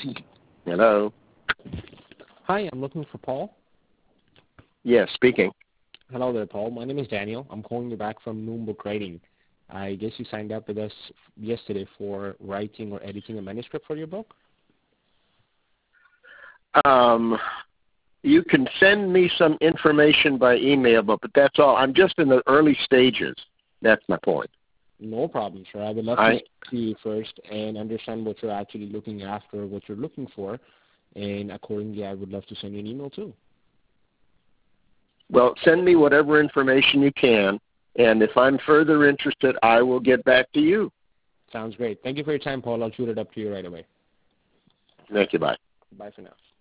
Hello. Hi, I'm looking for Paul. Yes, speaking. Hello there, Paul. My name is Daniel. I'm calling you back from Noon Book Writing. I guess you signed up with us yesterday for writing or editing a manuscript for your book? You can send me some information by email, but that's all. I'm just in the early stages. That's my point. No problem, sir. I would love to speak to you first and understand what you're actually looking after, what you're looking for, and accordingly, I would love to send you an email too. Well, send me whatever information you can, and if I'm further interested, I will get back to you. Sounds great. Thank you for your time, Paul. I'll shoot it up to you right away. Thank you. Bye. Bye for now.